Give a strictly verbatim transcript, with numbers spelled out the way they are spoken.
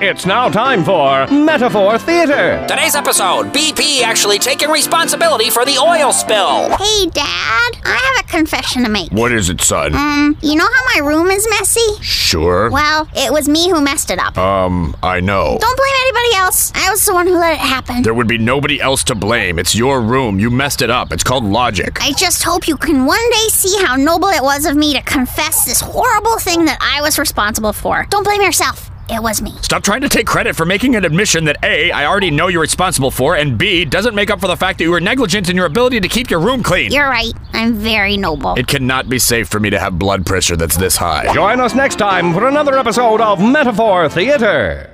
It's now time for Metaphor Theater. Today's episode, B P actually taking responsibility for the oil spill. Hey, Dad, I have a confession to make. What is it, son? Um, you know how my room is messy? Sure. Well, it was me who messed it up. Um, I know. Don't blame anybody else. I was the one who let it happen. There would be nobody else to blame. It's your room. You messed it up. It's called logic. I just hope you can one day see how noble it was of me to confess this horrible thing that I was responsible for. Don't blame yourself. It was me. Stop trying to take credit for making an admission that A, I already know you're responsible for, and B, doesn't make up for the fact that you were negligent in your ability to keep your room clean. You're right. I'm very noble. It cannot be safe for me to have blood pressure that's this high. Join us next time for another episode of Metaphor Theater.